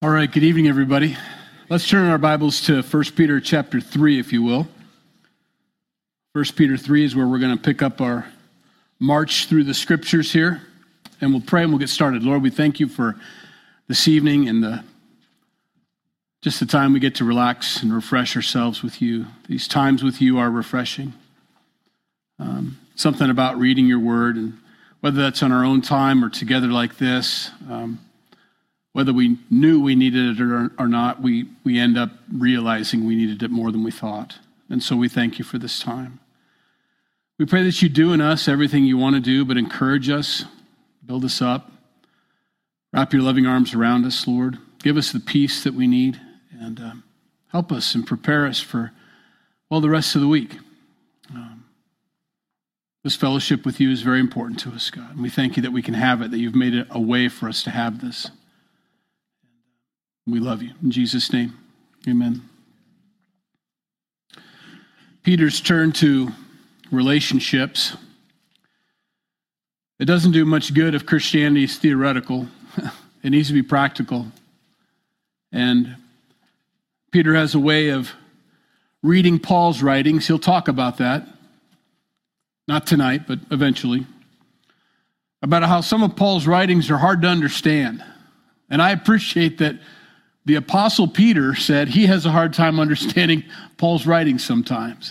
All right, good evening, everybody. Let's turn our Bibles to 1 Peter chapter 3, if you will. 1 Peter 3 is where we're going to pick up our march through the scriptures here, and we'll pray and we'll get started. Lord, we thank you for this evening and just the time we get to relax and refresh ourselves with you. These times with you are refreshing. Something about reading your word, and whether that's on our own time or together like this, whether we knew we needed it or not, we end up realizing we needed it more than we thought. And so we thank you for this time. We pray that you do in us everything you want to do, but encourage us, build us up, wrap your loving arms around us, Lord. Give us the peace that we need, and help us and prepare us for, the rest of the week. This fellowship with you is very important to us, God. And we thank you that we can have it, that you've made it a way for us to have this. We love you. In Jesus' name, amen. Peter's turn to relationships. It doesn't do much good if Christianity is theoretical. It needs to be practical. And Peter has a way of reading Paul's writings. He'll talk about that. Not tonight, but eventually. About how some of Paul's writings are hard to understand. And I appreciate that the Apostle Peter said he has a hard time understanding Paul's writings sometimes.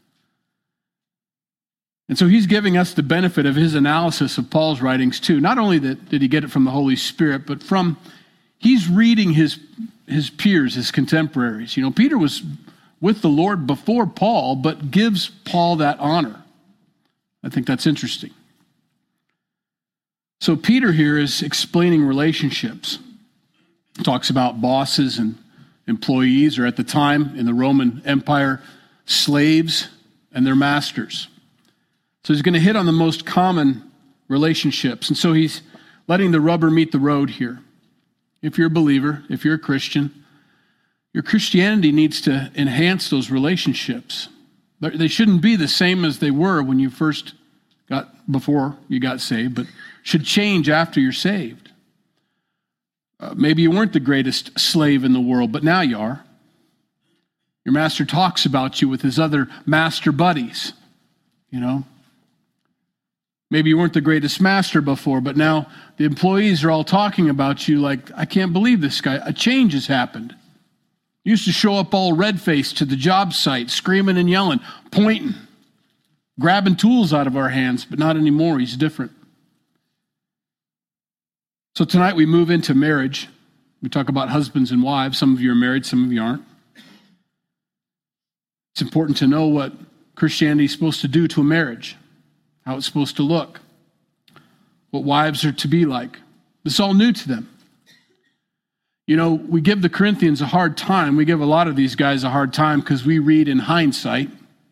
And so he's giving us the benefit of his analysis of Paul's writings too. Not only did he get it from the Holy Spirit, but he's reading his peers, his contemporaries. You know, Peter was with the Lord before Paul, but gives Paul that honor. I think that's interesting. So Peter here is explaining relationships. Talks about bosses and employees, or at the time in the Roman Empire, slaves and their masters. So he's going to hit on the most common relationships. And so he's letting the rubber meet the road here. If you're a believer, if you're a Christian, your Christianity needs to enhance those relationships. They shouldn't be the same as they were when you before you got saved, but should change after you're saved. Maybe you weren't the greatest slave in the world, but now you are. Your master talks about you with his other master buddies, you know. Maybe you weren't the greatest master before, but now the employees are all talking about you like, I can't believe this guy. A change has happened. You used to show up all red-faced to the job site, screaming and yelling, pointing, grabbing tools out of our hands, but not anymore. He's different. So tonight we move into marriage. We talk about husbands and wives. Some of you are married, some of you aren't. It's important to know what Christianity is supposed to do to a marriage, how it's supposed to look, what wives are to be like. This is all new to them. You know, we give the Corinthians a hard time. We give a lot of these guys a hard time because we read in hindsight.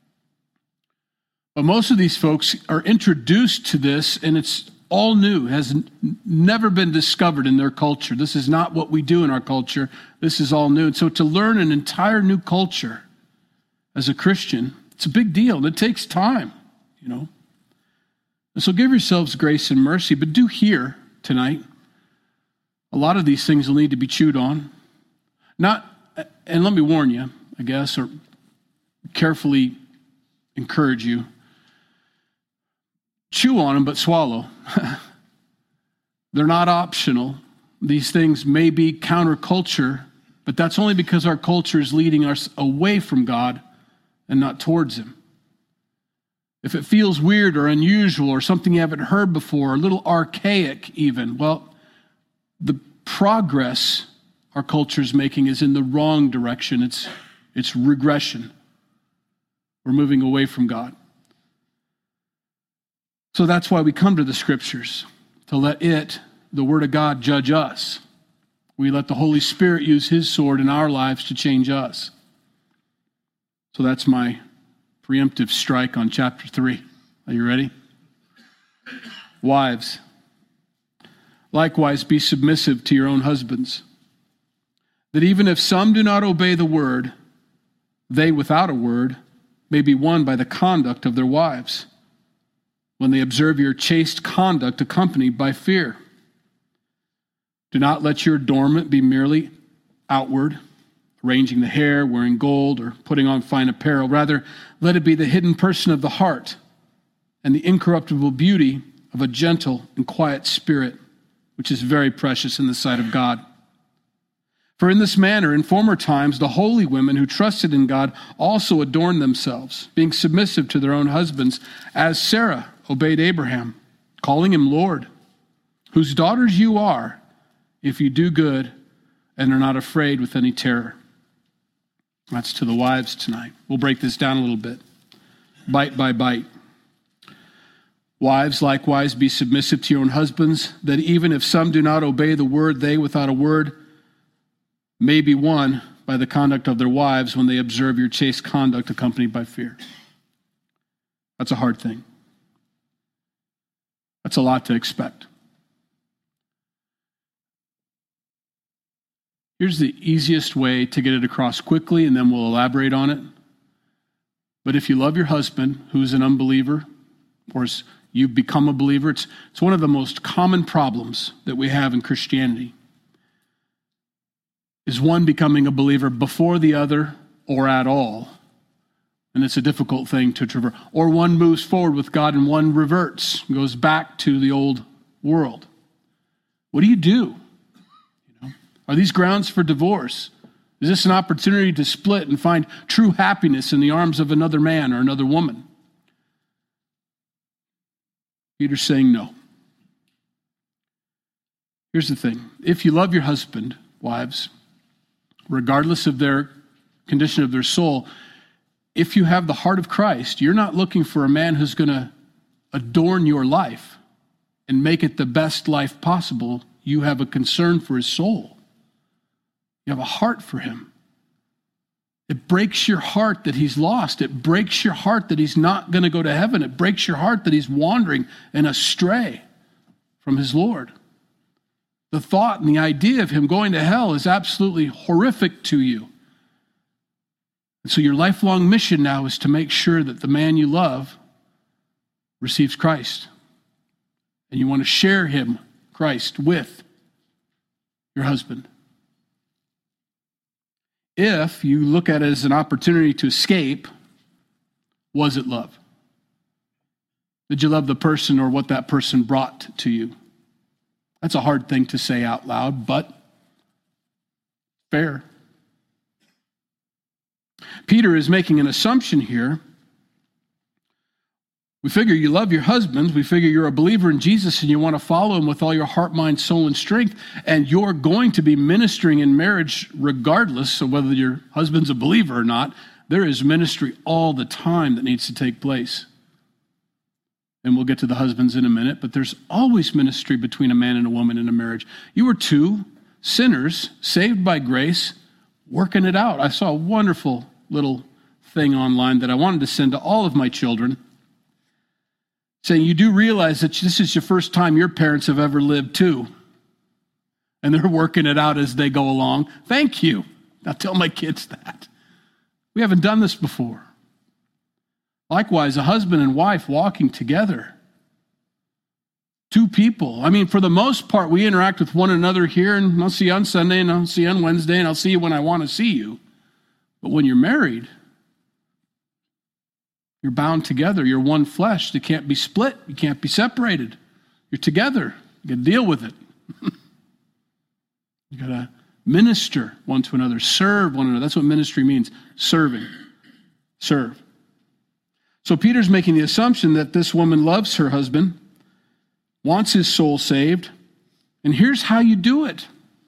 But most of these folks are introduced to this, and it's all new, has never been discovered in their culture. This is not what we do in our culture. This is all new. And so to learn an entire new culture as a Christian, it's a big deal. And it takes time, you know. And so give yourselves grace and mercy, but do hear tonight. A lot of these things will need to be chewed on. And let me warn you, I guess, or carefully encourage you. Chew on them, but swallow. They're not optional. These things may be counterculture, but that's only because our culture is leading us away from God and not towards Him. If it feels weird or unusual or something you haven't heard before, or a little archaic even, well, the progress our culture is making is in the wrong direction. It's regression. We're moving away from God. So that's why we come to the scriptures, to let the Word of God, judge us. We let the Holy Spirit use His sword in our lives to change us. So that's my preemptive strike on chapter 3. Are you ready? Wives, likewise be submissive to your own husbands, that even if some do not obey the word, they without a word may be won by the conduct of their wives, when they observe your chaste conduct accompanied by fear. Do not let your adornment be merely outward, arranging the hair, wearing gold, or putting on fine apparel. Rather, let it be the hidden person of the heart and the incorruptible beauty of a gentle and quiet spirit, which is very precious in the sight of God. For in this manner, in former times, the holy women who trusted in God also adorned themselves, being submissive to their own husbands, as Sarah obeyed Abraham, calling him Lord, whose daughters you are, if you do good and are not afraid with any terror. That's to the wives tonight. We'll break this down a little bit, bite by bite. Wives, likewise, be submissive to your own husbands, that even if some do not obey the word, they, without a word, may be won by the conduct of their wives when they observe your chaste conduct accompanied by fear. That's a hard thing. That's a lot to expect. Here's the easiest way to get it across quickly, and then we'll elaborate on it. But if you love your husband, who's an unbeliever, or you've become a believer, it's one of the most common problems that we have in Christianity. Is one becoming a believer before the other or at all? And it's a difficult thing to traverse. Or one moves forward with God and one reverts, goes back to the old world. What do you do? Are these grounds for divorce? Is this an opportunity to split and find true happiness in the arms of another man or another woman? Peter's saying no. Here's the thing. If you love your husband, wives, regardless of their condition of their soul, if you have the heart of Christ, you're not looking for a man who's going to adorn your life and make it the best life possible. You have a concern for his soul. You have a heart for him. It breaks your heart that he's lost. It breaks your heart that he's not going to go to heaven. It breaks your heart that he's wandering and astray from his Lord. The thought and the idea of him going to hell is absolutely horrific to you. And so your lifelong mission now is to make sure that the man you love receives Christ. And you want to share him, Christ, with your husband. If you look at it as an opportunity to escape, was it love? Did you love the person or what that person brought to you? That's a hard thing to say out loud, but fair. Peter is making an assumption here. We figure you love your husbands. We figure you're a believer in Jesus and you want to follow him with all your heart, mind, soul, and strength. And you're going to be ministering in marriage regardless of whether your husband's a believer or not. There is ministry all the time that needs to take place. And we'll get to the husbands in a minute, but there's always ministry between a man and a woman in a marriage. You are two sinners saved by grace, working it out. I saw a wonderful little thing online that I wanted to send to all of my children, saying, you do realize that this is your first time your parents have ever lived too. And they're working it out as they go along. Thank you. Now tell my kids that. We haven't done this before. Likewise, a husband and wife walking together. Two people. I mean, for the most part, we interact with one another here, and I'll see you on Sunday, and I'll see you on Wednesday, and I'll see you when I want to see you. But when you're married, you're bound together. You're one flesh. You can't be split. You can't be separated. You're together. You got to deal with it. You got to minister one to another, serve one another. That's what ministry means, serving. Serve. So Peter's making the assumption that this woman loves her husband, wants his soul saved, and here's how you do it.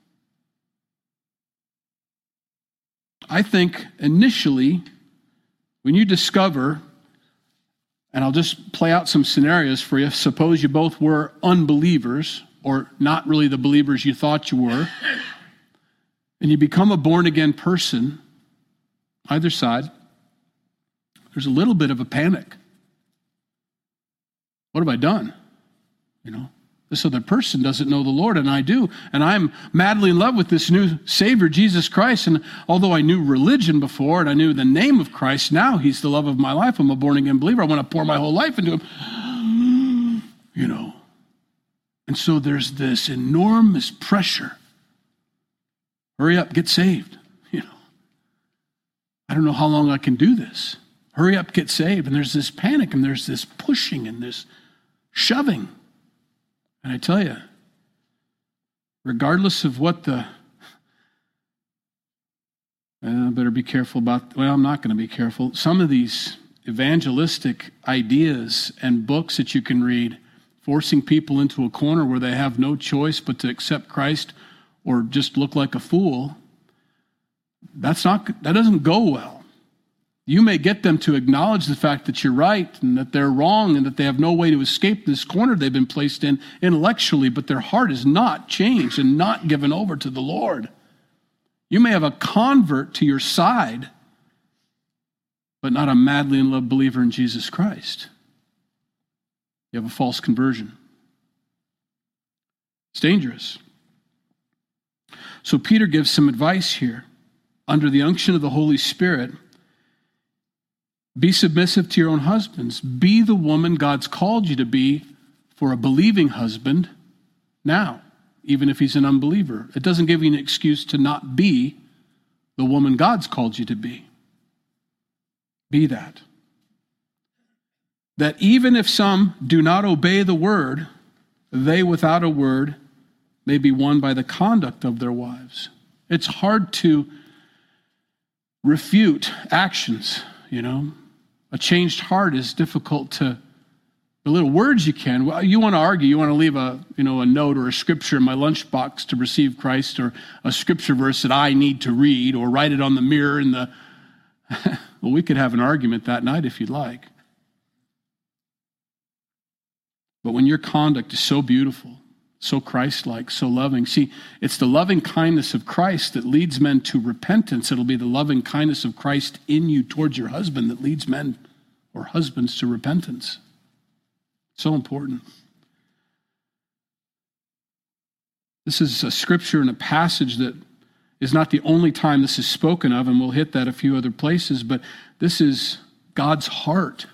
I think initially, when you discover, and I'll just play out some scenarios for you. Suppose you both were unbelievers, or not really the believers you thought you were, and you become a born-again person, either side, there's a little bit of a panic. What have I done? This other person doesn't know the Lord, and I do. And I'm madly in love with this new Savior, Jesus Christ. And although I knew religion before, and I knew the name of Christ, now he's the love of my life. I'm a born-again believer. I want to pour my whole life into him. And so there's this enormous pressure Hurry up, get saved. I don't know how long I can do this. Hurry up, get saved. And there's this panic and there's this pushing and this shoving. And I tell you, regardless of what I better be careful about, I'm not going to be careful. Some of these evangelistic ideas and books that you can read, forcing people into a corner where they have no choice but to accept Christ or just look like a fool, that doesn't go well. You may get them to acknowledge the fact that you're right and that they're wrong and that they have no way to escape this corner they've been placed in intellectually, but their heart is not changed and not given over to the Lord. You may have a convert to your side, but not a madly in love believer in Jesus Christ. You have a false conversion. It's dangerous. So Peter gives some advice here. Under the unction of the Holy Spirit, be submissive to your own husbands. Be the woman God's called you to be for a believing husband now, even if he's an unbeliever. It doesn't give you an excuse to not be the woman God's called you to be. Be that. That even if some do not obey the word, they without a word may be won by the conduct of their wives. It's hard to refute actions, A changed heart is difficult to, the little words you can. Well, you want to argue, you want to leave a note or a scripture in my lunchbox to receive Christ, or a scripture verse that I need to read, or write it on the mirror in the, well, we could have an argument that night if you'd like. But when your conduct is so beautiful, so Christ-like, so loving. See, it's the loving kindness of Christ that leads men to repentance. It'll be the loving kindness of Christ in you towards your husband that leads men or husbands to repentance. So important. This is a scripture and a passage that is not the only time this is spoken of, and we'll hit that a few other places, but this is God's heart.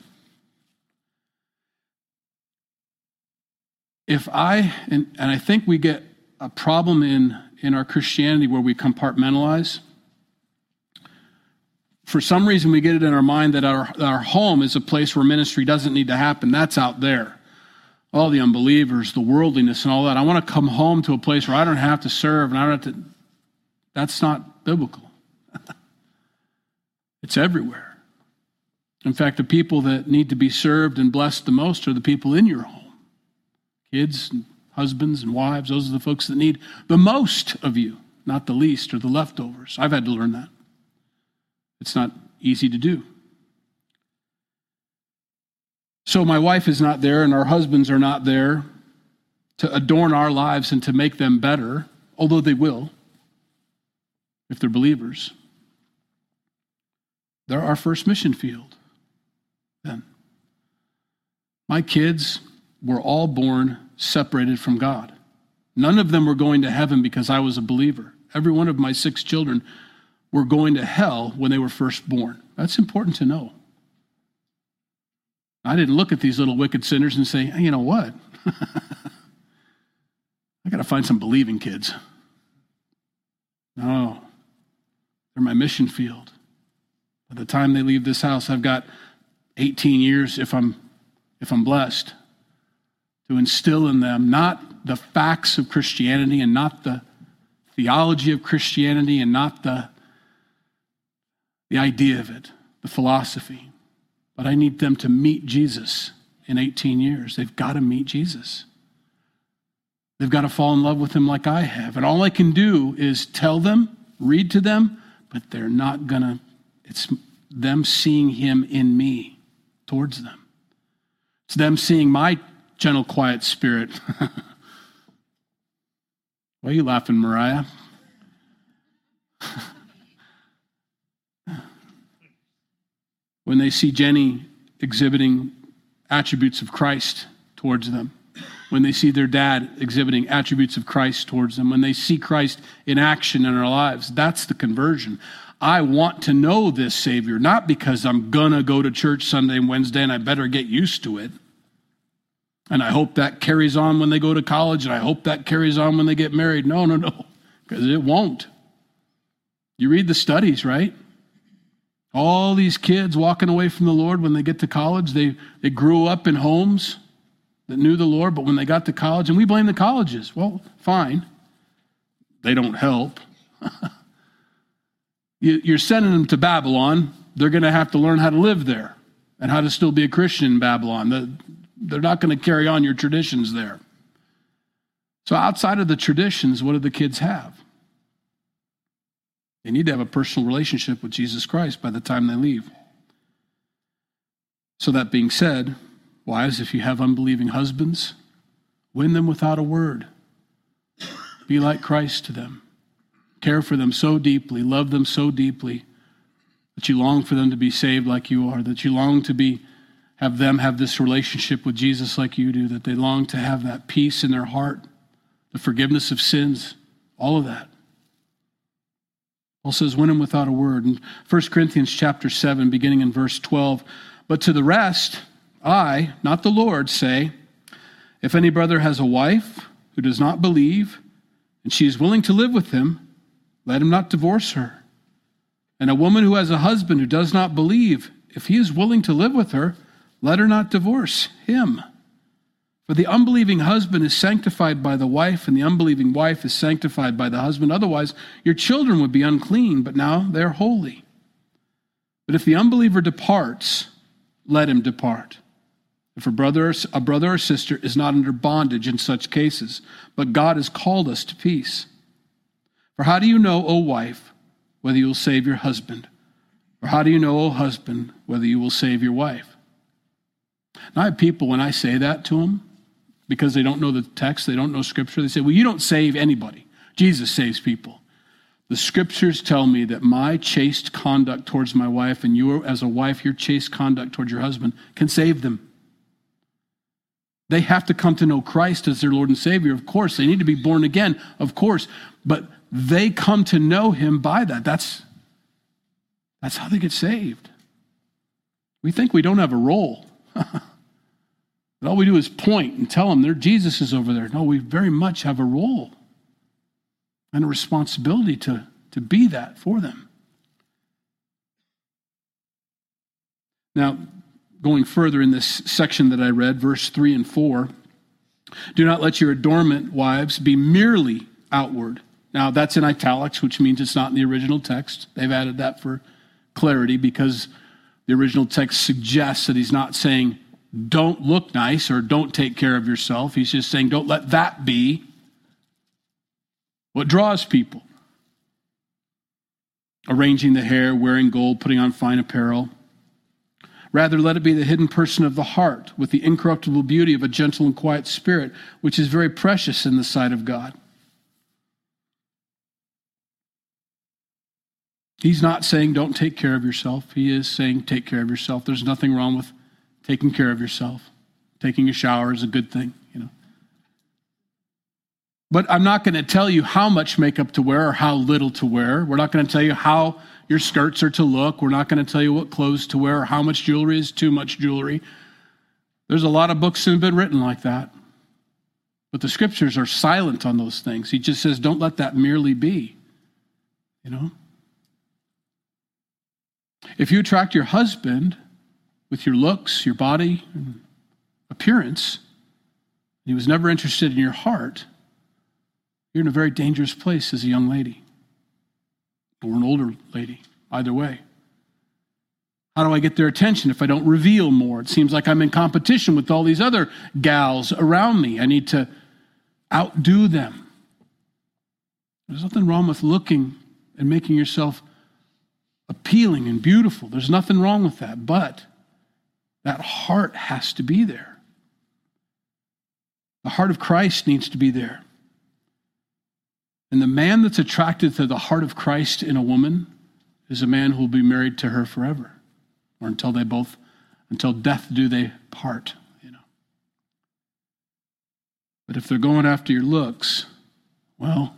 If and I think we get a problem in our Christianity where we compartmentalize. For some reason, we get it in our mind that our home is a place where ministry doesn't need to happen. That's out there. All the unbelievers, the worldliness and all that. I want to come home to a place where I don't have to serve and I don't have to. That's not biblical. It's everywhere. In fact, the people that need to be served and blessed the most are the people in your home. Kids, and husbands, and wives, those are the folks that need the most of you, not the least or the leftovers. I've had to learn that. It's not easy to do. So my wife is not there, and our husbands are not there to adorn our lives and to make them better, although they will, if they're believers. They're our first mission field then. My kids were all born separated from God. None of them were going to heaven because I was a believer. Every one of my 6 children were going to hell when they were first born. That's important to know. I didn't look at these little wicked sinners and say, hey, you know what? I got to find some believing kids. No, they're my mission field. By the time they leave this house, I've got 18 years, if I'm blessed, to instill in them not the facts of Christianity and not the theology of Christianity and not the idea of it, the philosophy. But I need them to meet Jesus in 18 years. They've got to meet Jesus. They've got to fall in love with him like I have. And all I can do is tell them, read to them, but they're not going to, it's them seeing him in me towards them. It's them seeing my gentle, quiet spirit. Why are you laughing, Mariah? When they see Jenny exhibiting attributes of Christ towards them, when they see their dad exhibiting attributes of Christ towards them, when they see Christ in action in our lives, that's the conversion. I want to know this Savior, not because I'm going to go to church Sunday and Wednesday and I better get used to it. And I hope that carries on when they go to college, and I hope that carries on when they get married. No, because it won't. You read the studies, right? All these kids walking away from the Lord when they get to college, they grew up in homes that knew the Lord, but when they got to college, and we blame the colleges. Well, fine. They don't help. You're sending them to Babylon. They're going to have to learn how to live there and how to still be a Christian in Babylon. They're not going to carry on your traditions there. So outside of the traditions, what do the kids have? They need to have a personal relationship with Jesus Christ by the time they leave. So that being said, wives, if you have unbelieving husbands, win them without a word. Be like Christ to them. Care for them so deeply, love them so deeply that you long for them to be saved like you are, that you long to have them have this relationship with Jesus like you do, that they long to have that peace in their heart, the forgiveness of sins, all of that. Paul says, win them without a word. In 1 Corinthians chapter 7, beginning in verse 12, but to the rest, I, not the Lord, say, if any brother has a wife who does not believe, and she is willing to live with him, let him not divorce her. And a woman who has a husband who does not believe, if he is willing to live with her, let her not divorce him. For the unbelieving husband is sanctified by the wife, and the unbelieving wife is sanctified by the husband. Otherwise, your children would be unclean, but now they're holy. But if the unbeliever departs, let him depart. If a brother or sister is not under bondage in such cases, but God has called us to peace. For how do you know, O wife, whether you will save your husband? Or how do you know, O husband, whether you will save your wife? Now I have people, when I say that to them, because they don't know the text, they don't know Scripture, they say, well, you don't save anybody. Jesus saves people. The Scriptures tell me that my chaste conduct towards my wife, and you as a wife, your chaste conduct towards your husband, can save them. They have to come to know Christ as their Lord and Savior, of course. They need to be born again, of course. But they come to know him by that. That's how they get saved. We think we don't have a role. But all we do is point and tell them Jesus is over there. No, we very much have a role and a responsibility to be that for them. Now, going further in this section that I read, verse 3 and 4, do not let your adornment, wives, be merely outward. Now, that's in italics, which means it's not in the original text. They've added that for clarity because the original text suggests that he's not saying don't look nice or don't take care of yourself. He's just saying don't let that be what draws people. Arranging the hair, wearing gold, putting on fine apparel. Rather, let it be the hidden person of the heart with the incorruptible beauty of a gentle and quiet spirit, which is very precious in the sight of God. He's not saying don't take care of yourself. He is saying take care of yourself. There's nothing wrong with taking care of yourself. Taking a shower is a good thing, But I'm not going to tell you how much makeup to wear or how little to wear. We're not going to tell you how your skirts are to look. We're not going to tell you what clothes to wear or how much jewelry is too much jewelry. There's a lot of books that have been written like that. But the Scriptures are silent on those things. He just says, don't let that merely be, If you attract your husband with your looks, your body, and appearance, he was never interested in your heart, you're in a very dangerous place as a young lady or an older lady, either way. How do I get their attention if I don't reveal more? It seems like I'm in competition with all these other gals around me. I need to outdo them. There's nothing wrong with looking and making yourself appealing and beautiful. There's nothing wrong with that, but that heart has to be there. The heart of Christ needs to be there. And the man that's attracted to the heart of Christ in a woman is a man who will be married to her forever, or until death do they part. But if they're going after your looks, well,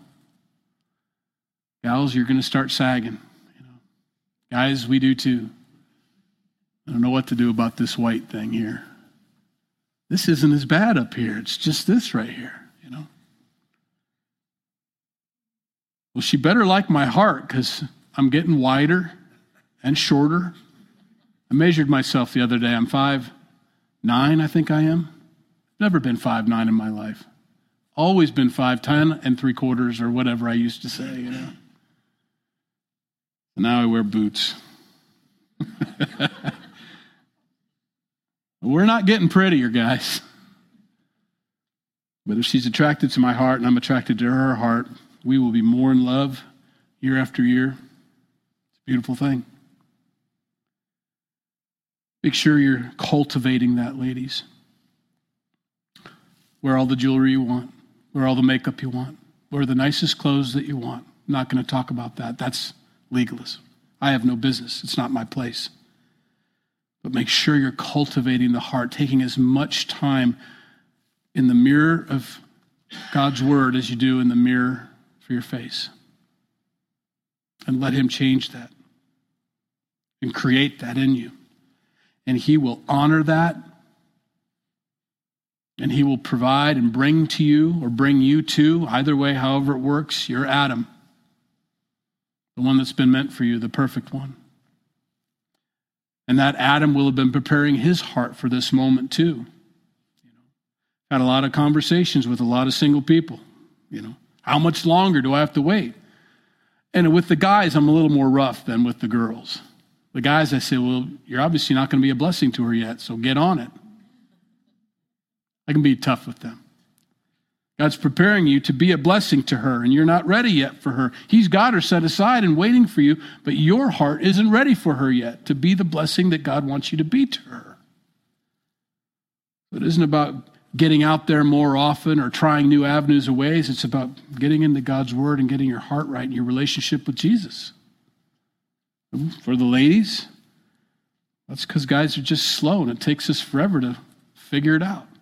gals, you're going to start sagging. Guys, we do too. I don't know what to do about this white thing here. This isn't as bad up here. It's just this right here, Well, she better like my heart because I'm getting wider and shorter. I measured myself the other day. I'm 5'9", I think I am. Never been 5'9" in my life. Always been 5'10" and 3/4 or whatever I used to say, you know. Now I wear boots. We're not getting prettier, guys. But if she's attracted to my heart and I'm attracted to her heart, we will be more in love year after year. It's a beautiful thing. Make sure you're cultivating that, ladies. Wear all the jewelry you want. Wear all the makeup you want. Wear the nicest clothes that you want. I'm not going to talk about that. That's legalism. I have no business. It's not my place. But make sure you're cultivating the heart, taking as much time in the mirror of God's word as you do in the mirror for your face. And let him change that and create that in you. And he will honor that. And he will provide and bring to you or bring you to, either way, however it works, your Adam. The one that's been meant for you, the perfect one. And that Adam will have been preparing his heart for this moment too. Had a lot of conversations with a lot of single people. How much longer do I have to wait? And with the guys, I'm a little more rough than with the girls. The guys, I say, well, you're obviously not going to be a blessing to her yet, so get on it. I can be tough with them. God's preparing you to be a blessing to her, and you're not ready yet for her. He's got her set aside and waiting for you, but your heart isn't ready for her yet to be the blessing that God wants you to be to her. It isn't about getting out there more often or trying new avenues or ways. It's about getting into God's word and getting your heart right in your relationship with Jesus. For the ladies, that's because guys are just slow, and it takes us forever to figure it out.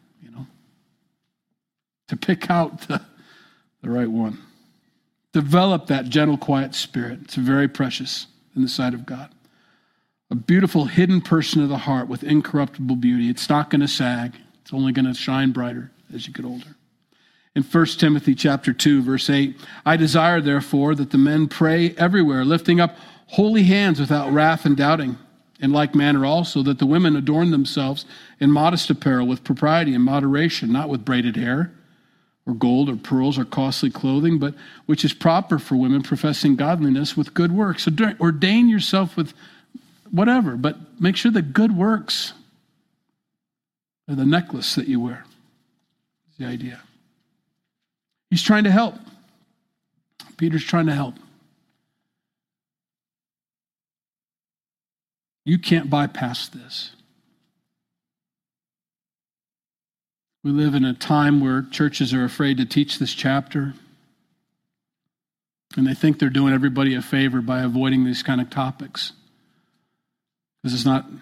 To pick out the right one. Develop that gentle, quiet spirit. It's very precious in the sight of God. A beautiful hidden person of the heart with incorruptible beauty. It's not going to sag. It's only going to shine brighter as you get older. In 1 Timothy chapter 2, verse 8, I desire, therefore, that the men pray everywhere, lifting up holy hands without wrath and doubting. In like manner also, that the women adorn themselves in modest apparel with propriety and moderation, not with braided hair, or gold, or pearls, or costly clothing, but which is proper for women professing godliness with good works. So ordain yourself with whatever, but make sure the good works are the necklace that you wear. That's the idea. He's trying to help. Peter's trying to help. You can't bypass this. We live in a time where churches are afraid to teach this chapter, and they think they're doing everybody a favor by avoiding these kind of topics. Because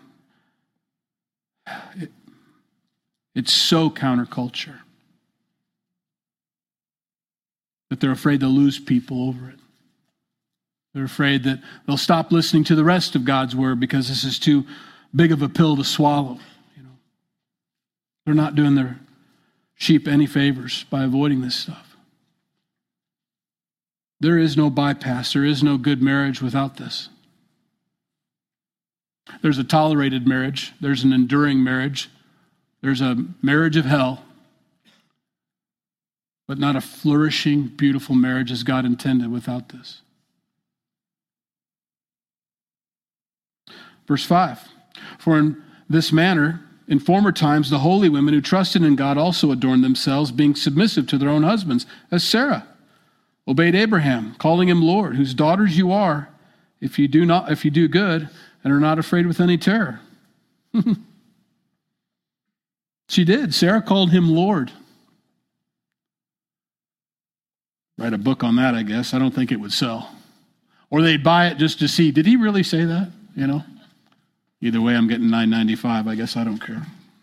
it's so counterculture that they're afraid they'll lose people over it. They're afraid that they'll stop listening to the rest of God's word because this is too big of a pill to swallow. They're not doing their sheep any favors by avoiding this stuff. There is no bypass. There is no good marriage without this. There's a tolerated marriage. There's an enduring marriage. There's a marriage of hell, but not a flourishing, beautiful marriage as God intended without this. Verse 5, for in this manner, in former times, the holy women who trusted in God also adorned themselves, being submissive to their own husbands, as Sarah obeyed Abraham, calling him Lord, whose daughters you are, if you do good and are not afraid with any terror. She did. Sarah called him Lord. Write a book on that, I guess. I don't think it would sell. Or they'd buy it just to see, did he really say that? Either way, I'm getting $9.95. I guess I don't care.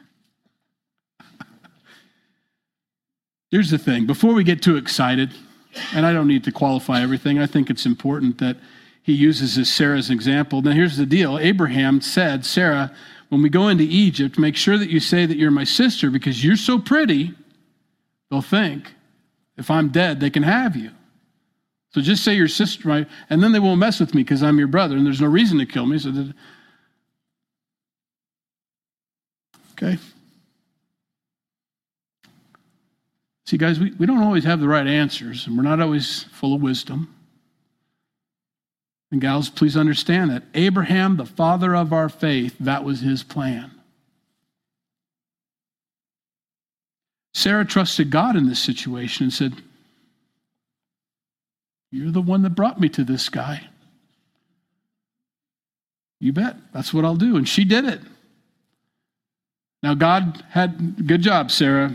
Here's the thing. Before we get too excited, and I don't need to qualify everything, I think it's important that he uses this Sarah's example. Now, here's the deal. Abraham said, Sarah, when we go into Egypt, make sure that you say that you're my sister because you're so pretty, they'll think if I'm dead, they can have you. So just say your sister, right? And then they won't mess with me because I'm your brother and there's no reason to kill me. Okay. See, guys, we don't always have the right answers, and we're not always full of wisdom. And gals, please understand that Abraham, the father of our faith, that was his plan. Sarah trusted God in this situation and said, you're the one that brought me to this guy. You bet. That's what I'll do. And she did it. Now, God had, good job, Sarah.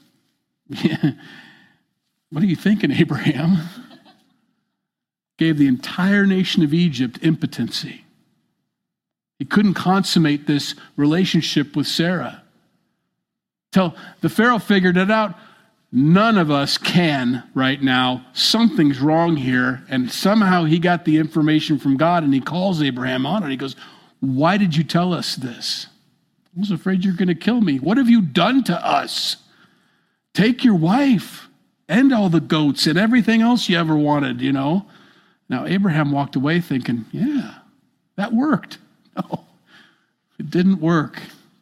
What are you thinking, Abraham? Gave the entire nation of Egypt impotency. He couldn't consummate this relationship with Sarah. Till the Pharaoh figured it out. None of us can right now. Something's wrong here. And somehow he got the information from God and he calls Abraham on it. He goes, why did you tell us this? I was afraid you're going to kill me. What have you done to us? Take your wife and all the goats and everything else you ever wanted, you know. Now, Abraham walked away thinking, yeah, that worked. No, it didn't work.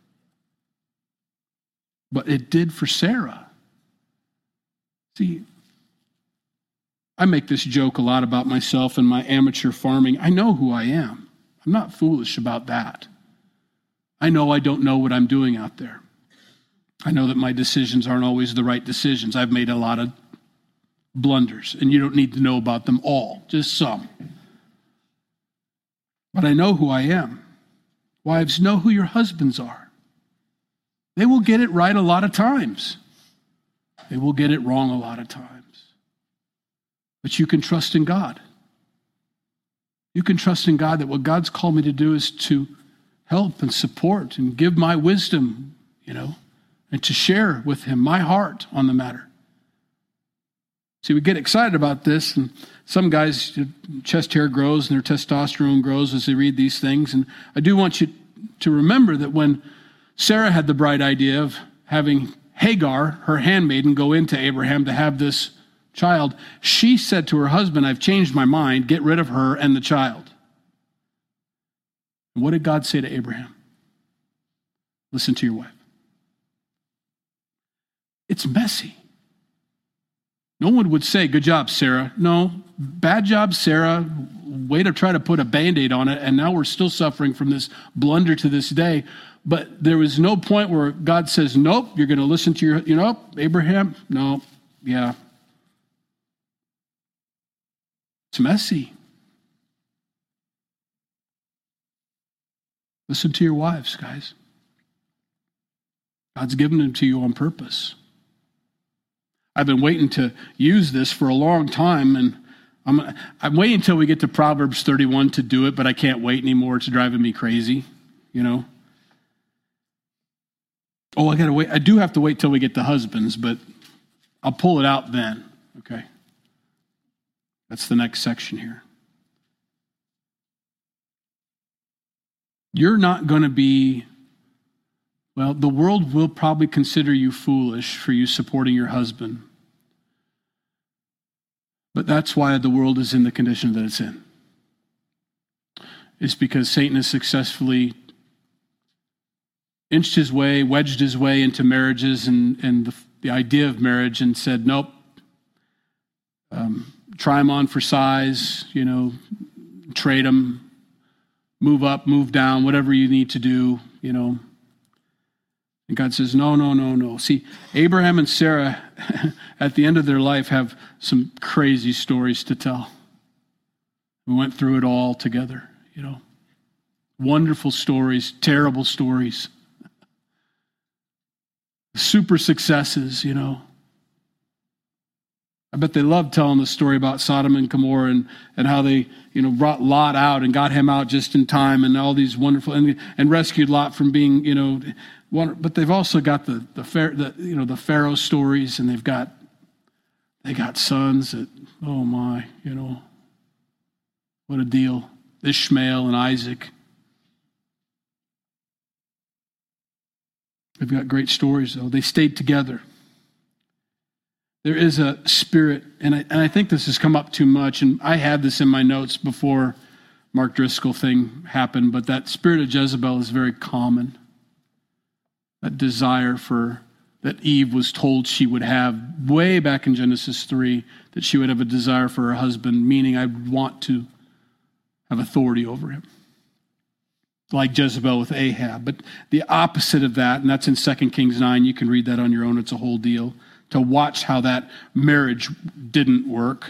But it did for Sarah. See, I make this joke a lot about myself and my amateur farming. I know who I am. I'm not foolish about that. I know I don't know what I'm doing out there. I know that my decisions aren't always the right decisions. I've made a lot of blunders, and you don't need to know about them all, just some. But I know who I am. Wives, know who your husbands are. They will get it right a lot of times. They will get it wrong a lot of times. But you can trust in God. You can trust in God that what God's called me to do is to help and support and give my wisdom, you know, and to share with him my heart on the matter. See, we get excited about this, and some guys, chest hair grows and their testosterone grows as they read these things. And I do want you to remember that when Sarah had the bright idea of having Hagar, her handmaiden, go into Abraham to have this child, she said to her husband, I've changed my mind, get rid of her and the child. And what did God say to Abraham? Listen to your wife. It's messy. No one would say, good job, Sarah. No, bad job, Sarah. Way to try to put a Band-Aid on it, and now we're still suffering from this blunder to this day. But there was no point where God says, nope, you're going to listen to your, Abraham, no, yeah. It's messy. Listen to your wives, guys. God's given them to you on purpose. I've been waiting to use this for a long time, and I'm waiting until we get to Proverbs 31 to do it, but I can't wait anymore. It's driving me crazy, you know. Oh, I got to wait. I do have to wait till we get to husbands, but I'll pull it out then, okay? That's the next section here. You're not going to be, well, the world will probably consider you foolish for you supporting your husband. But that's why the world is in the condition that it's in. It's because Satan has successfully inched his way, wedged his way into marriages and the idea of marriage and said, nope, try them on for size, you know, trade them, move up, move down, whatever you need to do, you know. And God says, no, no, no, no. See, Abraham and Sarah, at the end of their life, have some crazy stories to tell. We went through it all together, you know. Wonderful stories, terrible stories. Super successes, you know. I bet they loved telling the story about Sodom and Gomorrah and how they, you know, brought Lot out and got him out just in time and all these wonderful, and rescued Lot from being, you know, but they've also got the Pharaoh stories, and they got sons that, oh my, you know, what a deal. Ishmael and Isaac. They've got great stories, though. They stayed together. There is a spirit, and I think this has come up too much, and I had this in my notes before Mark Driscoll thing happened, but that spirit of Jezebel is very common. That desire that Eve was told she would have way back in Genesis 3, that she would have a desire for her husband, meaning I want to have authority over him. Like Jezebel with Ahab. But the opposite of that, and that's in 2 Kings 9, you can read that on your own, it's a whole deal, to watch how that marriage didn't work.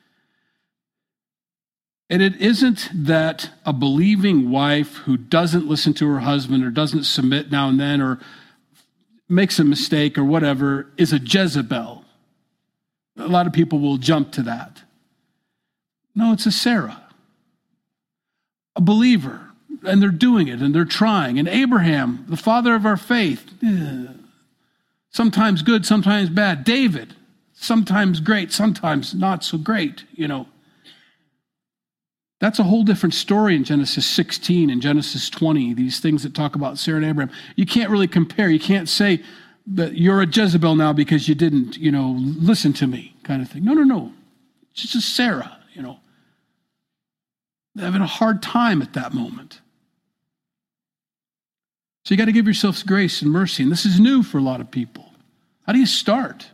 And it isn't that a believing wife who doesn't listen to her husband or doesn't submit now and then or makes a mistake or whatever is a Jezebel. A lot of people will jump to that. No, it's a Sarah, a believer, and they're doing it and they're trying. And Abraham, the father of our faith, sometimes good, sometimes bad. David, sometimes great, sometimes not so great, That's a whole different story in Genesis 16 and Genesis 20, these things that talk about Sarah and Abraham. You can't really compare. You can't say that you're a Jezebel now because you didn't, listen to me kind of thing. No. It's just Sarah, having a hard time at that moment. So you got to give yourselves grace and mercy. And this is new for a lot of people. How do you start,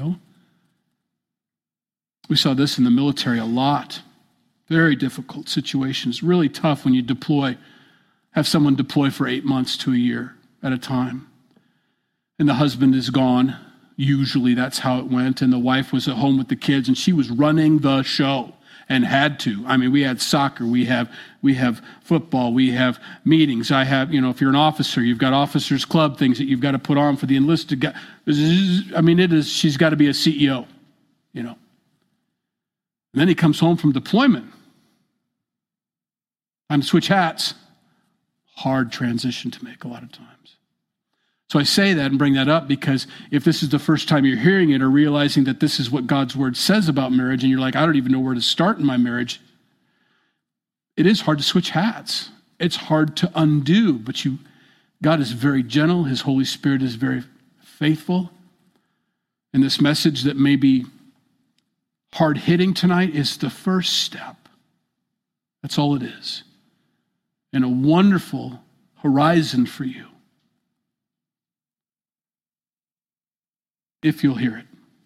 We saw this in the military a lot. Very difficult situations, really tough when you have someone deploy for 8 months to a year at a time. And the husband is gone. Usually that's how it went. And the wife was at home with the kids and she was running the show and had to. I mean, we had soccer, we have football, we have meetings. I have, if you're an officer, you've got officers club things that you've got to put on for the enlisted guy. She's got to be a CEO, And then he comes home from deployment. Time to switch hats. Hard transition to make a lot of times. So I say that and bring that up because if this is the first time you're hearing it or realizing that this is what God's word says about marriage and you're like, I don't even know where to start in my marriage, it is hard to switch hats. It's hard to undo, but God is very gentle. His Holy Spirit is very faithful. And this message that may be hard-hitting tonight is the first step. That's all it is. And a wonderful horizon for you. If you'll hear it.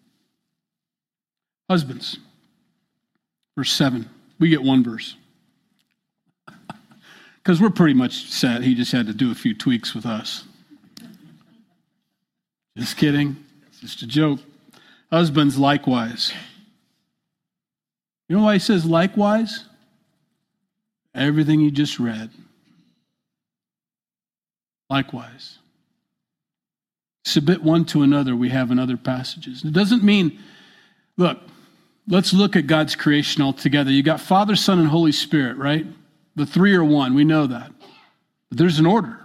Husbands, verse 7. We get one verse. Because we're pretty much set. He just had to do a few tweaks with us. Just kidding. It's just a joke. Husbands, likewise. You know why he says likewise? Everything you just read. Likewise. Submit one to another, we have in other passages. It doesn't mean, let's look at God's creation altogether. You got Father, Son, and Holy Spirit, right? The three are one, we know that. But there's an order.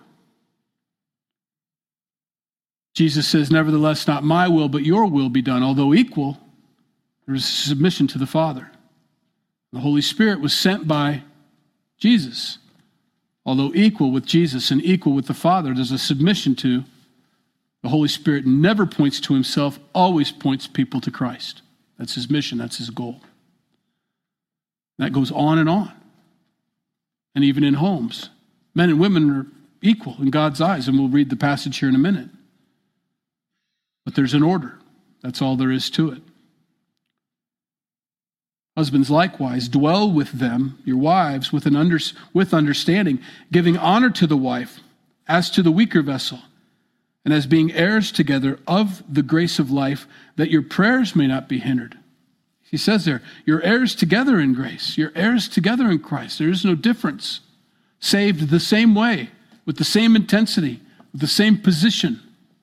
Jesus says, nevertheless, not my will, but your will be done. Although equal, there is submission to the Father. The Holy Spirit was sent by Jesus. Although equal with Jesus and equal with the Father, there's a submission to the Holy Spirit. Never points to himself, always points people to Christ. That's his mission, that's his goal. That goes on and on. And even in homes, men and women are equal in God's eyes, and we'll read the passage here in a minute. But there's an order. That's all there is to it. Husbands, likewise, dwell with them, your wives, with understanding, giving honor to the wife as to the weaker vessel, and as being heirs together of the grace of life, that your prayers may not be hindered. He says there, you're heirs together in grace. You're heirs together in Christ. There is no difference. Saved the same way, with the same intensity, with the same position.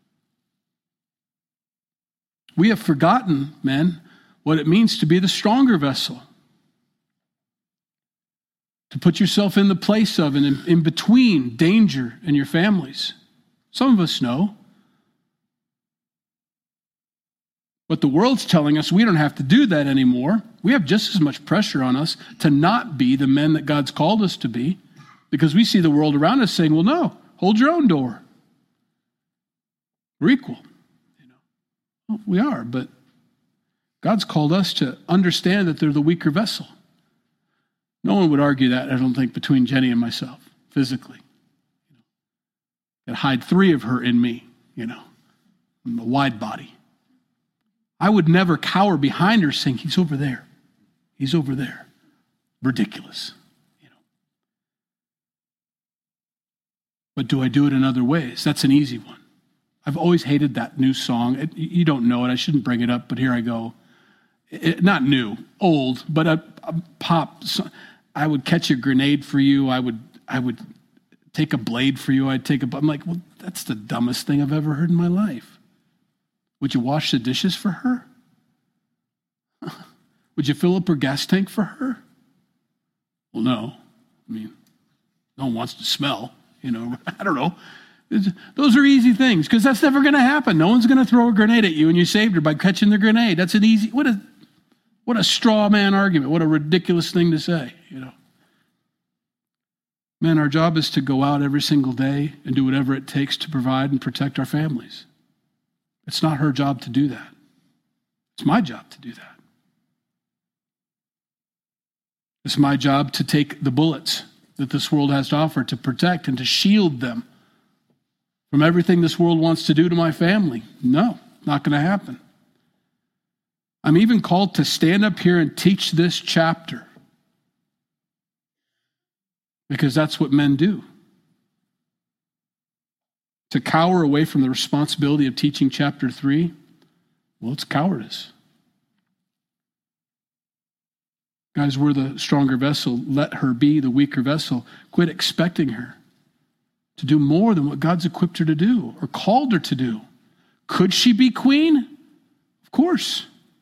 We have forgotten, men, what it means to be the stronger vessel. To put yourself in the place of and in between danger and your families. Some of us know. But the world's telling us we don't have to do that anymore. We have just as much pressure on us to not be the men that God's called us to be, because we see the world around us saying, well, no, hold your own door. We're equal. Well, we are, but God's called us to understand that they're the weaker vessel. No one would argue that, I don't think, between Jenny and myself, physically. I'd hide 3 of her in me, in the wide body. I would never cower behind her saying, he's over there. He's over there. Ridiculous. But do I do it in other ways? That's an easy one. I've always hated that new song. You don't know it. I shouldn't bring it up, but here I go. Not new, old, but a pop song. I would catch a grenade for you. I would take a blade for you. I'm like, well, that's the dumbest thing I've ever heard in my life. Would you wash the dishes for her? Would you fill up her gas tank for her? Well, no. No one wants to smell. I don't know. Those are easy things because that's never going to happen. No one's going to throw a grenade at you and you saved her by catching the grenade. That's an easy, what a straw man argument. What a ridiculous thing to say, Man, our job is to go out every single day and do whatever it takes to provide and protect our families. It's not her job to do that. It's my job to do that. It's my job to take the bullets that this world has to offer to protect and to shield them from everything this world wants to do to my family. No, not going to happen. I'm even called to stand up here and teach this chapter because that's what men do. To cower away from the responsibility of teaching chapter 3, well, it's cowardice. Guys, we're the stronger vessel. Let her be the weaker vessel. Quit expecting her to do more than what God's equipped her to do or called her to do. Could she be queen? Of course.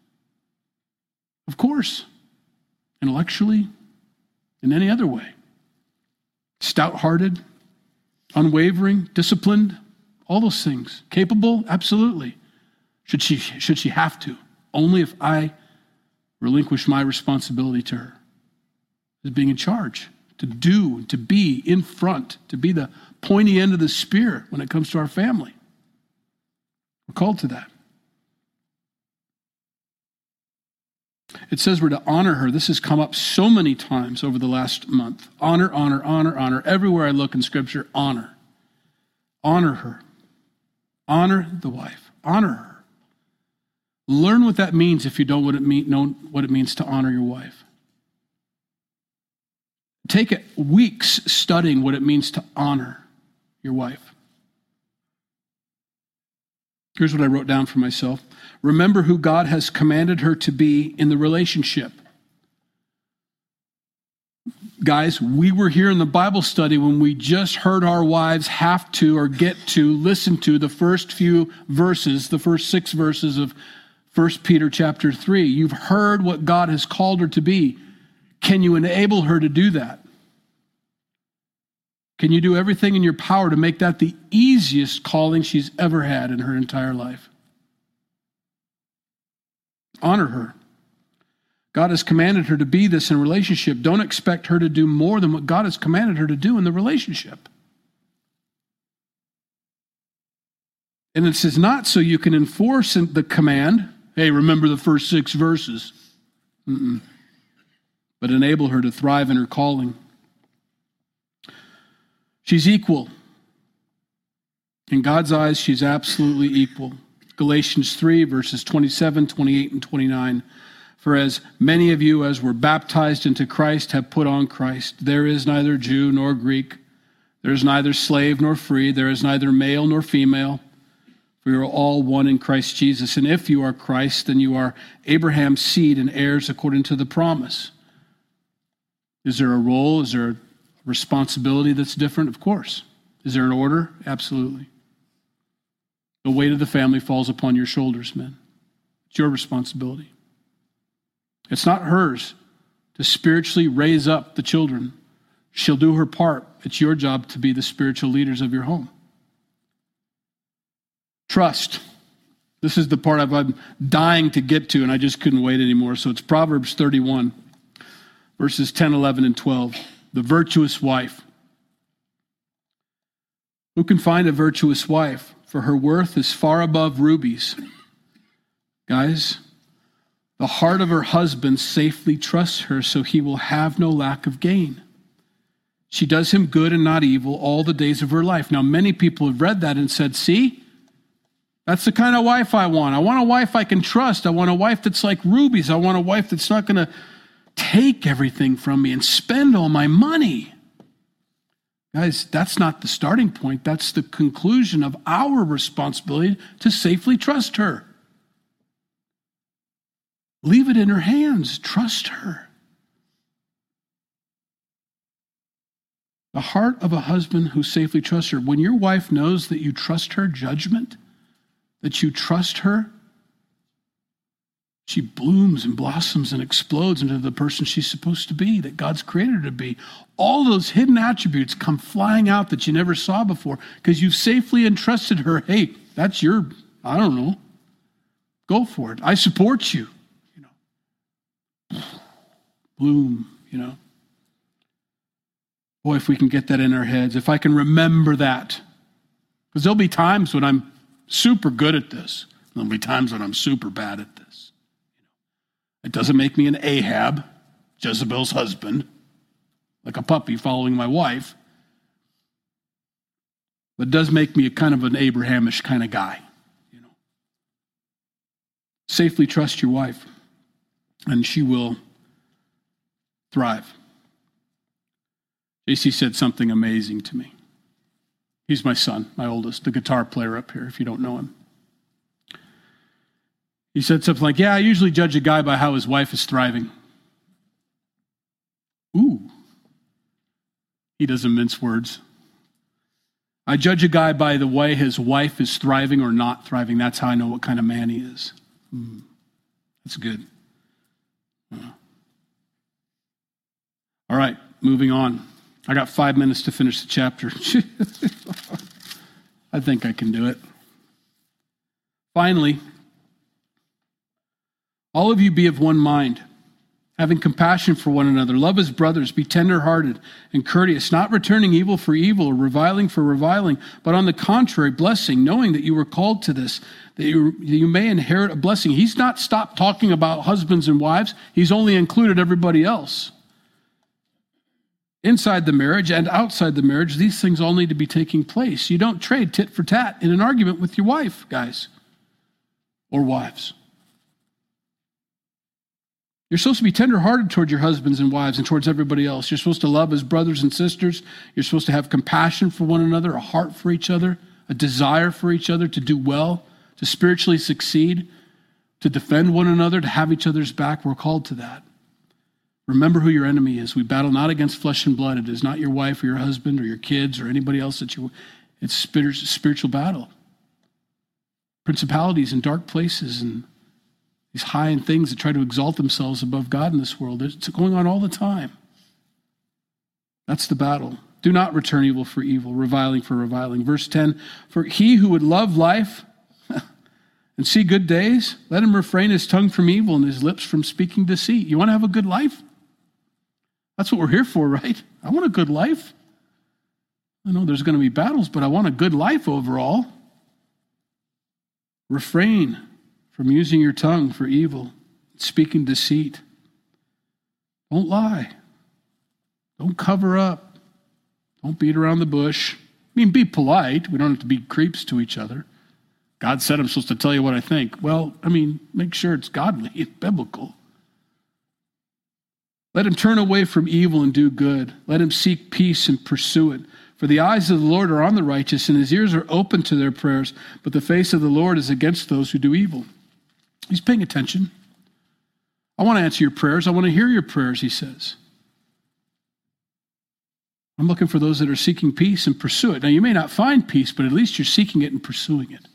Of course. Intellectually, in any other way. Stout-hearted, unwavering, disciplined, all those things. Capable? Absolutely. Should she have to? Only if I relinquish my responsibility to her as being in charge, to do, to be in front, to be the pointy end of the spear when it comes to our family. We're called to that. It says we're to honor her. This has come up so many times over the last month. Honor, honor, honor, honor. Everywhere I look in Scripture, honor. Honor her. Honor the wife. Honor her. Learn what that means if you don't know what it means to honor your wife. Take weeks studying what it means to honor your wife. Here's what I wrote down for myself. Remember who God has commanded her to be in the relationship. Guys, we were here in the Bible study when we just heard our wives have to or get to listen to the first few verses, the first 6 verses of 1 Peter chapter 3. You've heard what God has called her to be. Can you enable her to do that? Can you do everything in your power to make that the easiest calling she's ever had in her entire life? Honor her. God has commanded her to be this in a relationship. Don't expect her to do more than what God has commanded her to do in the relationship. And this is not so you can enforce the command, hey, remember the first 6 verses. But enable her to thrive in her calling. She's equal. In God's eyes, she's absolutely equal. Galatians 3, verses 27, 28, and 29. For as many of you as were baptized into Christ have put on Christ. There is neither Jew nor Greek. There is neither slave nor free. There is neither male nor female. For you are all one in Christ Jesus. And if you are Christ, then you are Abraham's seed and heirs according to the promise. Is there a role? Is there a responsibility that's different? Of course. Is there an order? Absolutely. The weight of the family falls upon your shoulders, men. It's your responsibility. It's not hers to spiritually raise up the children. She'll do her part. It's your job to be the spiritual leaders of your home. Trust. This is the part I'm dying to get to, and I just couldn't wait anymore. So it's Proverbs 31, verses 10, 11, and 12. The virtuous wife. Who can find a virtuous wife? For her worth is far above rubies. Guys, The heart of her husband safely trusts her, so he will have no lack of gain. She does him good and not evil all the days of her life. Now, many people have read that and said, see, that's the kind of wife I want. I want a wife I can trust. I want a wife that's like rubies. I want a wife that's not going to take everything from me and spend all my money. Guys, that's not the starting point. That's the conclusion of our responsibility to safely trust her. Leave it in her hands. Trust her. The heart of a husband who safely trusts her. When your wife knows that you trust her judgment, that you trust her, she blooms and blossoms and explodes into the person she's supposed to be, that God's created her to be. All those hidden attributes come flying out that you never saw before because you've safely entrusted her. Hey, that's your, I don't know, go for it. I support you. Bloom, Boy, if we can get that in our heads, if I can remember that. Because there'll be times when I'm super good at this. There'll be times when I'm super bad at this. It doesn't make me an Ahab, Jezebel's husband, like a puppy following my wife. But it does make me a kind of an Abrahamish kind of guy. Safely trust your wife, and she will thrive. JC said something amazing to me. He's my son, my oldest, the guitar player up here, if you don't know him. He said something like, I usually judge a guy by how his wife is thriving. Ooh. He doesn't mince words. I judge a guy by the way his wife is thriving or not thriving. That's how I know what kind of man he is. That's good. All right, moving on. I got 5 minutes to finish the chapter. I think I can do it. Finally, all of you be of one mind, having compassion for one another. Love as brothers. Be tender-hearted and courteous, not returning evil for evil or reviling for reviling, but on the contrary, blessing, knowing that you were called to this, that you may inherit a blessing. He's not stopped talking about husbands and wives. He's only included everybody else. Inside the marriage and outside the marriage, these things all need to be taking place. You don't trade tit for tat in an argument with your wife, guys, or wives. You're supposed to be tenderhearted toward your husbands and wives and towards everybody else. You're supposed to love as brothers and sisters. You're supposed to have compassion for one another, a heart for each other, a desire for each other to do well, to spiritually succeed, to defend one another, to have each other's back. We're called to that. Remember who your enemy is. We battle not against flesh and blood. It is not your wife or your husband or your kids or anybody else it's spiritual battle. Principalities in dark places and these high things that try to exalt themselves above God in this world. It's going on all the time. That's the battle. Do not return evil for evil, reviling for reviling. Verse 10, for he who would love life and see good days, let him refrain his tongue from evil and his lips from speaking deceit. You want to have a good life? That's what we're here for, right? I want a good life. I know there's going to be battles, but I want a good life overall. Refrain from using your tongue for evil, speaking deceit. Don't lie. Don't cover up. Don't beat around the bush. Be polite. We don't have to be creeps to each other. God said I'm supposed to tell you what I think. Well, make sure it's godly, it's biblical. Let him turn away from evil and do good. Let him seek peace and pursue it. For the eyes of the Lord are on the righteous, and his ears are open to their prayers, but the face of the Lord is against those who do evil. He's paying attention. I want to answer your prayers. I want to hear your prayers, he says. I'm looking for those that are seeking peace and pursue it. Now, you may not find peace, but at least you're seeking it and pursuing it.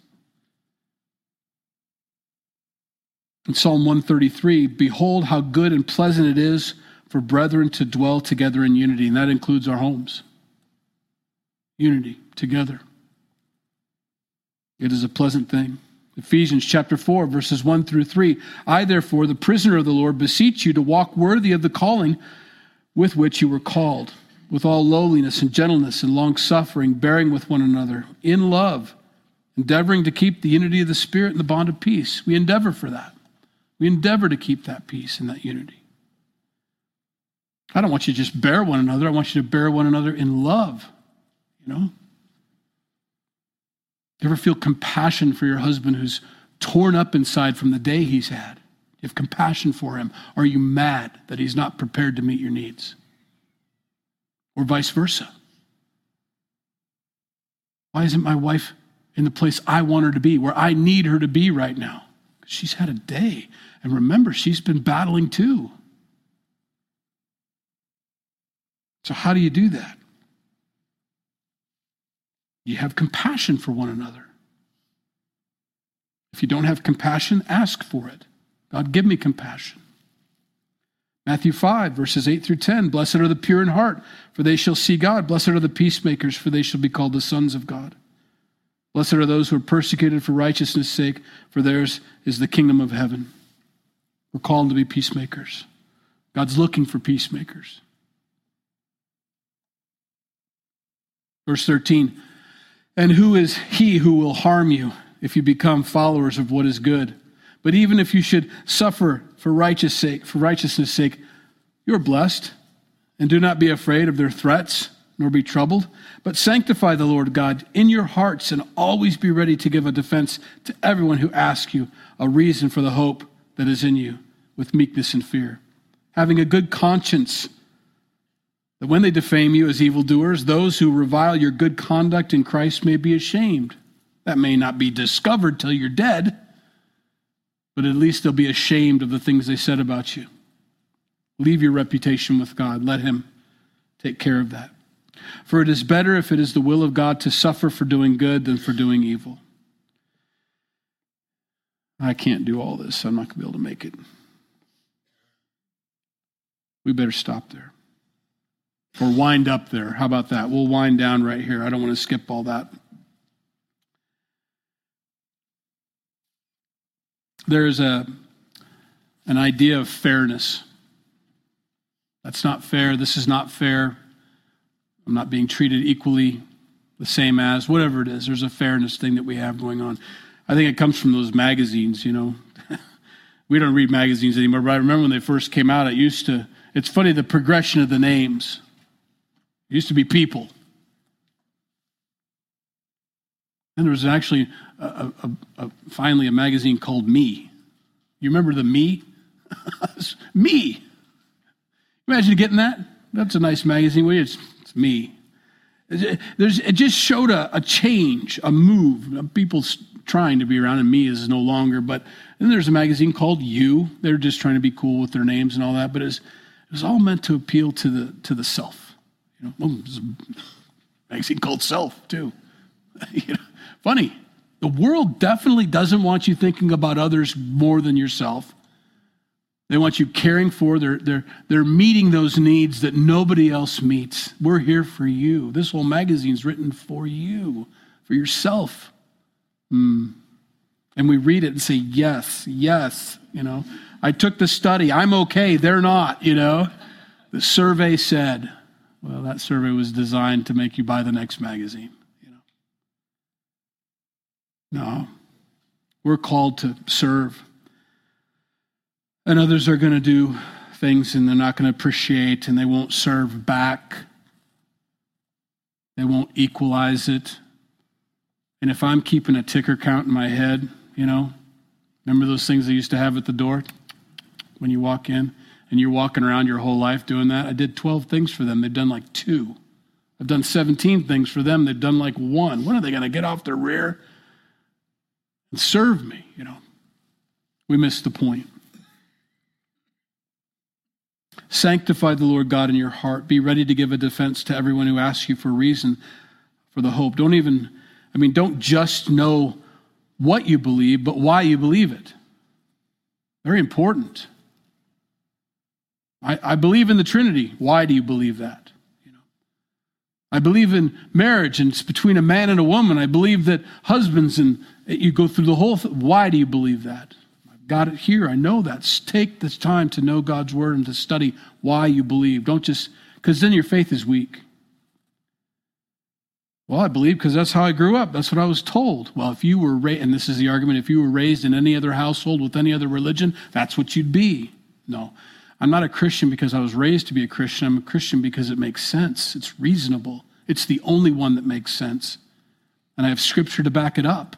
In Psalm 133, behold how good and pleasant it is for brethren to dwell together in unity, and that includes our homes. Unity, together. It is a pleasant thing. Ephesians chapter 4, verses 1 through 3. I, therefore, the prisoner of the Lord, beseech you to walk worthy of the calling with which you were called, with all lowliness and gentleness and long-suffering, bearing with one another, in love, endeavoring to keep the unity of the Spirit and the bond of peace. We endeavor for that. We endeavor to keep that peace and that unity. I don't want you to just bear one another. I want you to bear one another in love, you know? You ever feel compassion for your husband who's torn up inside from the day he's had? You have compassion for him. Or are you mad that he's not prepared to meet your needs? Or vice versa. Why isn't my wife in the place I want her to be, where I need her to be right now? Because she's had a day. And remember, she's been battling too. So how do you do that? You have compassion for one another. If you don't have compassion, ask for it. God, give me compassion. Matthew 5, verses 8 through 10. Blessed are the pure in heart, for they shall see God. Blessed are the peacemakers, for they shall be called the sons of God. Blessed are those who are persecuted for righteousness' sake, for theirs is the kingdom of heaven. We're called to be peacemakers. God's looking for peacemakers. Verse 13. And who is he who will harm you if you become followers of what is good? But even if you should suffer for righteousness' sake, you are blessed. And do not be afraid of their threats, nor be troubled. But sanctify the Lord God in your hearts, and always be ready to give a defense to everyone who asks you a reason for the hope that is in you, with meekness and fear. Having a good conscience, that when they defame you as evildoers, those who revile your good conduct in Christ may be ashamed. That may not be discovered till you're dead, but at least they'll be ashamed of the things they said about you. Leave your reputation with God. Let him take care of that. For it is better, if it is the will of God, to suffer for doing good than for doing evil. I can't do all this. I'm not going to be able to make it. We better stop there. Or wind up there. How about that? We'll wind down right here. I don't want to skip all that. There is an idea of fairness. That's not fair. This is not fair. I'm not being treated equally, the same as, whatever it is. There's a fairness thing that we have going on. I think it comes from those magazines, you know. We don't read magazines anymore, but I remember when they first came out, it's funny, the progression of the names. It used to be people. And there was actually finally a magazine called Me. You remember the Me? Me. Imagine getting that. That's a nice magazine. It's Me. It just showed a change, a move. People trying to be around, and Me is no longer. But then there's a magazine called You. They're just trying to be cool with their names and all that. But it was all meant to appeal to the self. You know, there's a magazine called Self too. You know, funny. The world definitely doesn't want you thinking about others more than yourself. They want you caring for. They're meeting those needs that nobody else meets. We're here for you. This whole magazine's written for you, for yourself. And we read it and say, yes, yes. You know, I took the study. I'm okay. They're not. You know, the survey said. Well, that survey was designed to make you buy the next magazine. You know, no, we're called to serve. And others are going to do things and they're not going to appreciate, and they won't serve back. They won't equalize it. And if I'm keeping a ticker count in my head, you know, remember those things they used to have at the door when you walk in? And you're walking around your whole life doing that. I did 12 things for them. They've done like 2. I've done 17 things for them. They've done like 1. When are they going to get off their rear and serve me? You know, we missed the point. Sanctify the Lord God in your heart. Be ready to give a defense to everyone who asks you for a reason for the hope. Don't just know what you believe, but why you believe it. Very important. I believe in the Trinity. Why do you believe that? You know, I believe in marriage, and it's between a man and a woman. I believe that husbands, and you go through the whole thing. Why do you believe that? I've got it here. I know that. Take this time to know God's word and to study why you believe. Don't just, because then your faith is weak. Well, I believe because that's how I grew up. That's what I was told. Well, if you were raised, and this is the argument, if you were raised in any other household with any other religion, that's what you'd be. No, I'm not a Christian because I was raised to be a Christian. I'm a Christian because it makes sense. It's reasonable. It's the only one that makes sense. And I have scripture to back it up.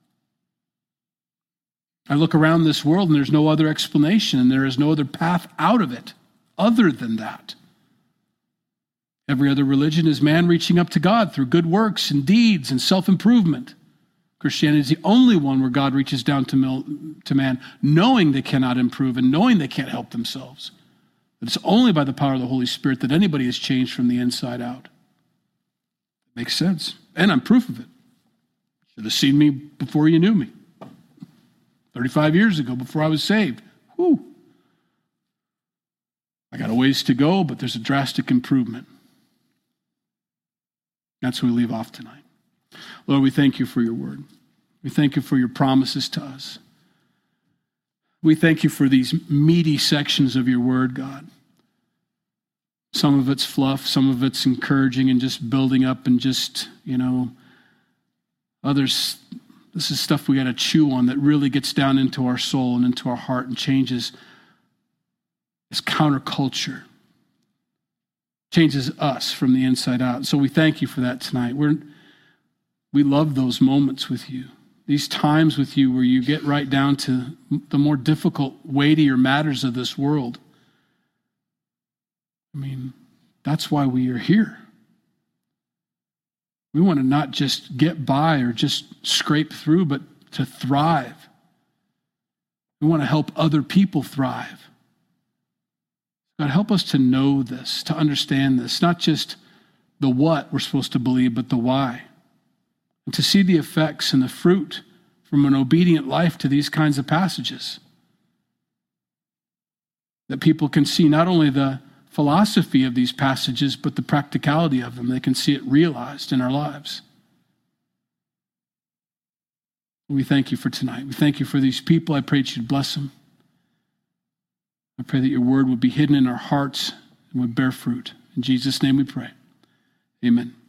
I look around this world and there's no other explanation, and there is no other path out of it other than that. Every other religion is man reaching up to God through good works and deeds and self-improvement. Christianity is the only one where God reaches down to man, knowing they cannot improve and knowing they can't help themselves. But it's only by the power of the Holy Spirit that anybody is changed from the inside out. It makes sense. And I'm proof of it. You should have seen me before you knew me. 35 years ago, before I was saved. Whew. I got a ways to go, but there's a drastic improvement. That's what we leave off tonight. Lord, we thank you for your word. We thank you for your promises to us. We thank you for these meaty sections of your word, God. Some of it's fluff, some of it's encouraging and just building up and just, others, this is stuff we got to chew on that really gets down into our soul and into our heart and changes this counterculture. Changes us from the inside out. So we thank you for that tonight. We love those moments with you. These times with you where you get right down to the more difficult, weightier matters of this world. That's why we are here. We want to not just get by or just scrape through, but to thrive. We want to help other people thrive. God, help us to know this, to understand this, not just the what we're supposed to believe, but the why. And to see the effects and the fruit from an obedient life to these kinds of passages. That people can see not only the philosophy of these passages, but the practicality of them. They can see it realized in our lives. We thank you for tonight. We thank you for these people. I pray that you'd bless them. I pray that your word would be hidden in our hearts and would bear fruit. In Jesus' name we pray. Amen.